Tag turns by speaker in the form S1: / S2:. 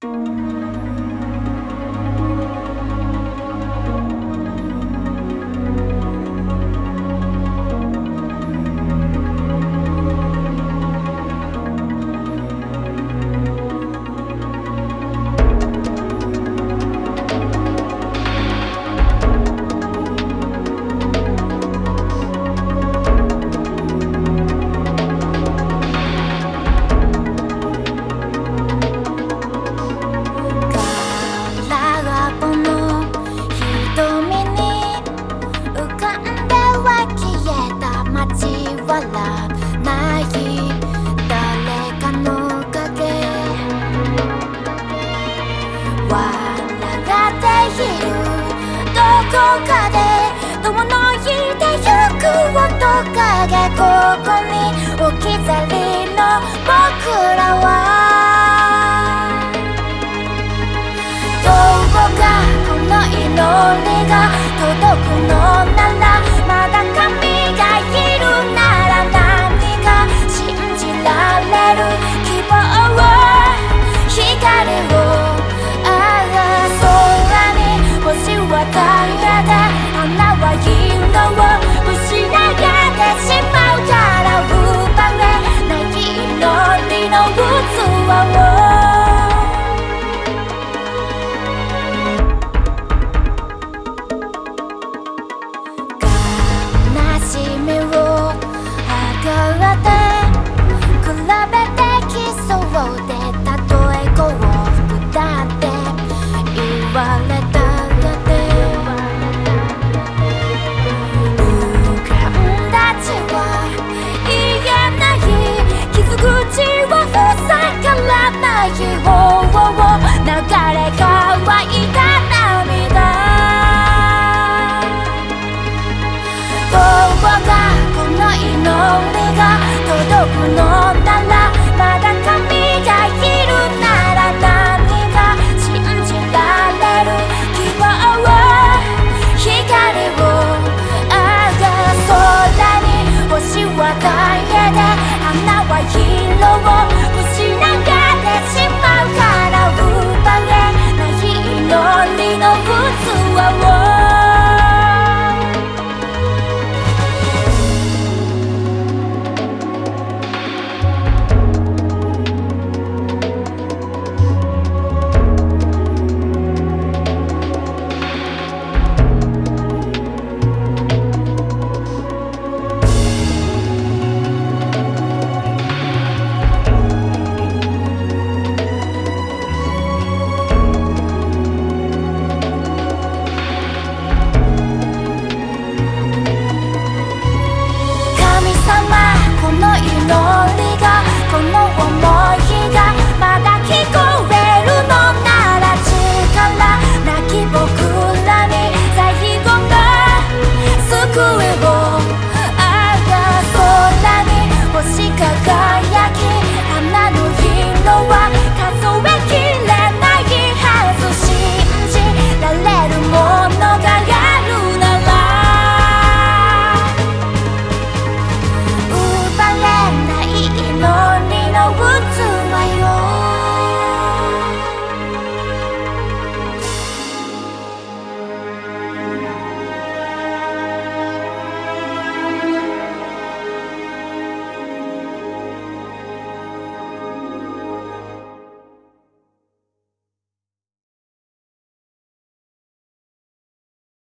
S1: ここに置き去りの僕らはどうかこの祈りが届くのならまだ神がいるなら何が信じられる希望を光を空に星は平らで花は色を失いしまうから奪えない祈りの器を悲しみを測って比べて競うでたとえ幸福だって言われた口を塞がらない方を流れが